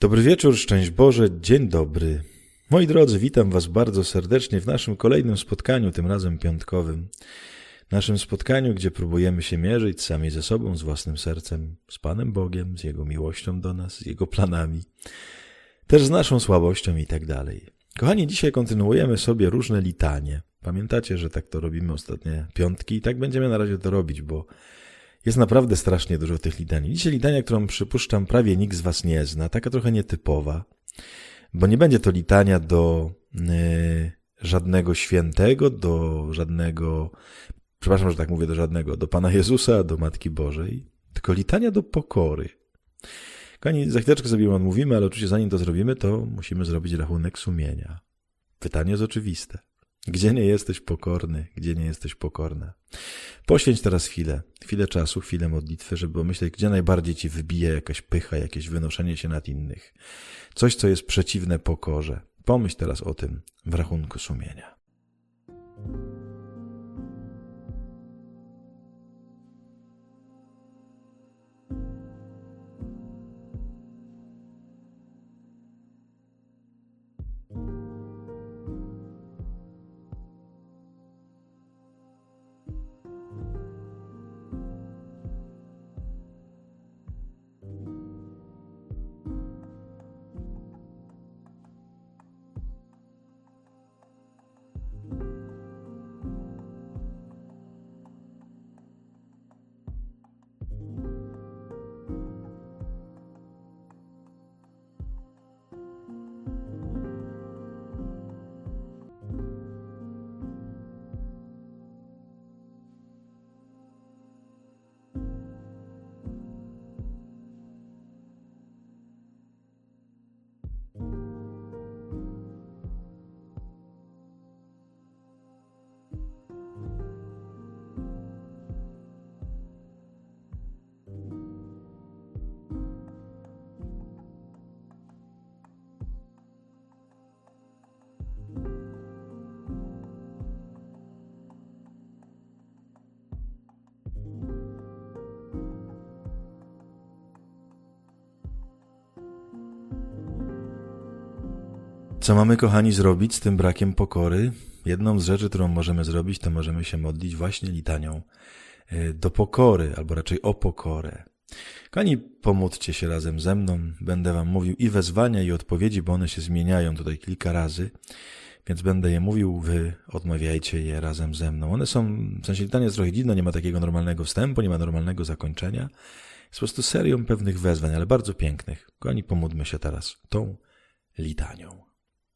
Dobry wieczór, szczęść Boże, dzień dobry. Moi drodzy, witam Was bardzo serdecznie w naszym kolejnym spotkaniu, tym razem piątkowym. Naszym spotkaniu, gdzie próbujemy się mierzyć sami ze sobą, z własnym sercem, z Panem Bogiem, z Jego miłością do nas, z Jego planami, też z naszą słabością i tak dalej. Kochani, dzisiaj kontynuujemy sobie różne litanie. Pamiętacie, że tak to robimy ostatnie piątki i tak będziemy na razie to robić, bo jest naprawdę strasznie dużo tych litanii. Dzisiaj litania, którą przypuszczam prawie nikt z Was nie zna, taka trochę nietypowa, bo nie będzie to litania do żadnego świętego, do żadnego, przepraszam, że tak mówię, do Pana Jezusa, do Matki Bożej, tylko litania do pokory. Kochani, za chwileczkę sobie odmówimy, ale oczywiście zanim to zrobimy, to musimy zrobić rachunek sumienia. Pytanie jest oczywiste. Gdzie nie jesteś pokorny? Gdzie nie jesteś pokorna? Poświęć teraz chwilę czasu, chwilę modlitwy, żeby pomyśleć, gdzie najbardziej ci wybije jakaś pycha, jakieś wynoszenie się nad innych. Coś, co jest przeciwne pokorze. Pomyśl teraz o tym w rachunku sumienia. Co mamy, kochani, zrobić z tym brakiem pokory? Jedną z rzeczy, którą możemy zrobić, to możemy się modlić właśnie litanią do pokory, albo raczej o pokorę. Kochani, pomódlcie się razem ze mną. Będę wam mówił i wezwania, i odpowiedzi, bo one się zmieniają tutaj kilka razy, więc będę je mówił, wy odmawiajcie je razem ze mną. One są, w sensie litania jest trochę dziwne, nie ma takiego normalnego wstępu, nie ma normalnego zakończenia. Jest po prostu serią pewnych wezwań, ale bardzo pięknych. Kochani, pomódlmy się teraz tą litanią.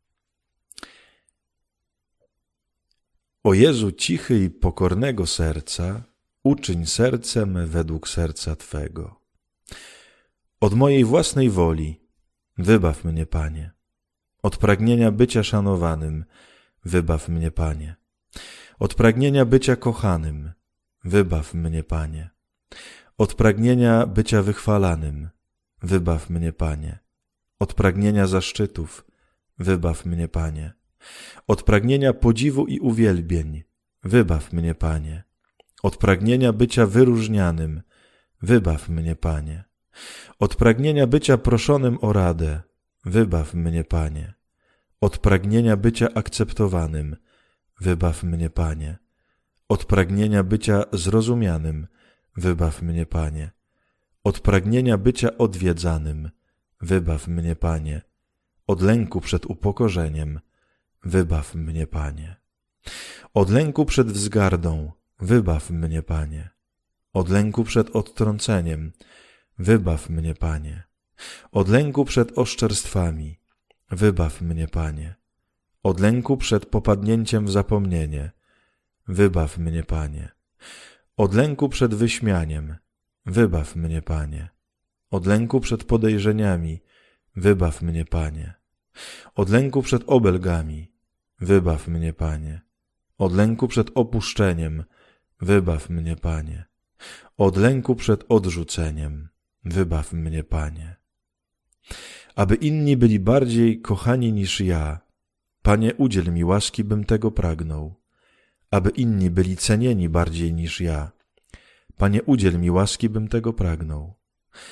O Jezu cichy i pokornego serca, uczyń serce me według serca Twego. Od mojej własnej woli wybaw mnie, Panie. Od pragnienia bycia szanowanym wybaw mnie, Panie. Od pragnienia bycia kochanym wybaw mnie, Panie. Od pragnienia bycia wychwalanym wybaw mnie, Panie. Od pragnienia zaszczytów wybaw mnie, Panie. Od pragnienia podziwu i uwielbień wybaw mnie, Panie. Od pragnienia bycia wyróżnianym wybaw mnie, Panie. Od pragnienia bycia proszonym o radę wybaw mnie, Panie. Od pragnienia bycia akceptowanym wybaw mnie, Panie. Od pragnienia bycia zrozumianym wybaw mnie, Panie. Od pragnienia bycia odwiedzanym wybaw mnie, Panie. Od lęku przed upokorzeniem wybaw mnie, Panie. Od lęku przed wzgardą wybaw mnie, Panie. Od lęku przed odtrąceniem wybaw mnie, Panie. Od lęku przed oszczerstwami wybaw mnie, Panie. Od lęku przed popadnięciem w zapomnienie wybaw mnie, Panie. Od lęku przed wyśmianiem wybaw mnie, Panie. Od lęku przed podejrzeniami wybaw mnie, Panie. Od lęku przed obelgami wybaw mnie, Panie. Od lęku przed opuszczeniem wybaw mnie, Panie. Od lęku przed odrzuceniem wybaw mnie, Panie. Aby inni byli bardziej kochani niż ja, Panie, udziel mi łaski, bym tego pragnął. Aby inni byli cenieni bardziej niż ja, Panie, udziel mi łaski, bym tego pragnął.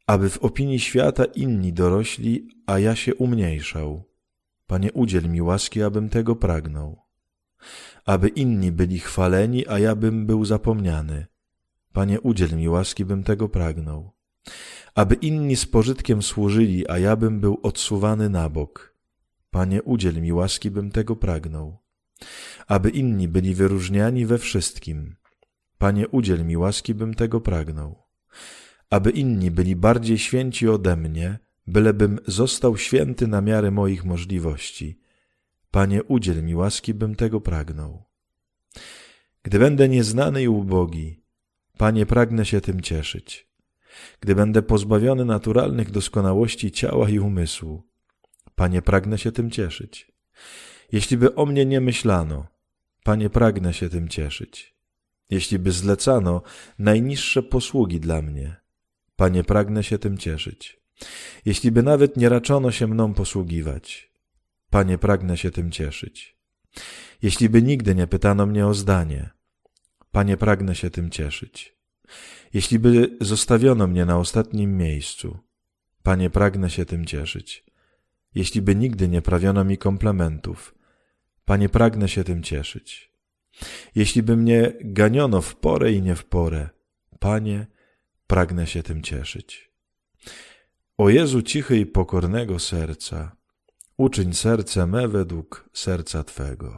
aby w opinii świata inni dorośli, a ja się umniejszał. Panie, udziel mi łaski, abym tego pragnął. Aby inni byli chwaleni, a ja bym był zapomniany. Panie, udziel mi łaski, bym tego pragnął. Aby inni z pożytkiem służyli, a ja bym był odsuwany na bok. Panie, udziel mi łaski, bym tego pragnął. Aby inni byli wyróżniani we wszystkim. Panie, udziel mi łaski, bym tego pragnął. Aby inni byli bardziej święci ode mnie, bylebym został święty na miarę moich możliwości. Panie, udziel mi łaski, bym tego pragnął. Gdy będę nieznany i ubogi, Panie, pragnę się tym cieszyć. Gdy będę pozbawiony naturalnych doskonałości ciała i umysłu, Panie, pragnę się tym cieszyć. Jeśli by o mnie nie myślano, Panie, pragnę się tym cieszyć. Jeśli by zlecano najniższe posługi dla mnie, Panie, pragnę się tym cieszyć. Jeśli by nawet nie raczono się mną posługiwać, Panie, pragnę się tym cieszyć. Jeśli by nigdy nie pytano mnie o zdanie, Panie, pragnę się tym cieszyć. Jeśli by zostawiono mnie na ostatnim miejscu, Panie, pragnę się tym cieszyć. Jeśli by nigdy nie prawiono mi komplementów, Panie, pragnę się tym cieszyć. Jeśli by mnie ganiono w porę i nie w porę, Panie, pragnę się tym cieszyć. O Jezu cichy i pokornego serca, uczyń serce me według serca Twego.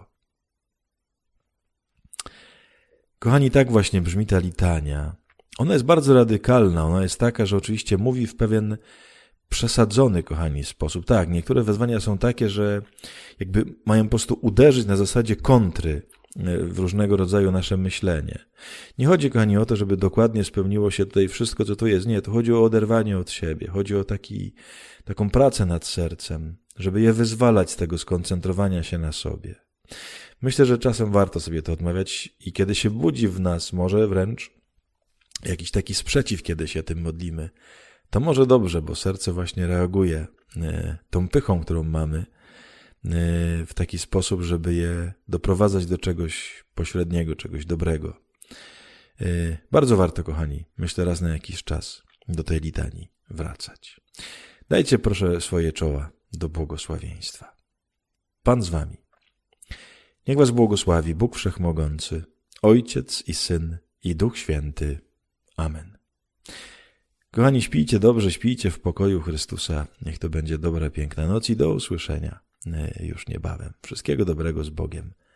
Kochani, tak właśnie brzmi ta litania. Ona jest bardzo radykalna, ona jest taka, że oczywiście mówi w pewien przesadzony, kochani, sposób. Tak, niektóre wezwania są takie, że jakby mają po prostu uderzyć na zasadzie kontry w różnego rodzaju nasze myślenie. Nie chodzi, kochani, o to, żeby dokładnie spełniło się tutaj wszystko, co tu jest. Nie, to chodzi o oderwanie od siebie. Chodzi o taką pracę nad sercem, żeby je wyzwalać z tego skoncentrowania się na sobie. Myślę, że czasem warto sobie to odmawiać i kiedy się budzi w nas może wręcz jakiś taki sprzeciw, kiedy się tym modlimy, to może dobrze, bo serce właśnie reaguje tą pychą, którą mamy, w taki sposób, żeby je doprowadzać do czegoś pośredniego, czegoś dobrego. Bardzo warto, kochani, myślę, raz na jakiś czas do tej litanii wracać. Dajcie proszę swoje czoła do błogosławieństwa. Pan z wami. Niech was błogosławi Bóg Wszechmogący, Ojciec i Syn i Duch Święty. Amen. Kochani, śpijcie dobrze, śpijcie w pokoju Chrystusa. Niech to będzie dobra, piękna noc i do usłyszenia już niebawem. Wszystkiego dobrego z Bogiem.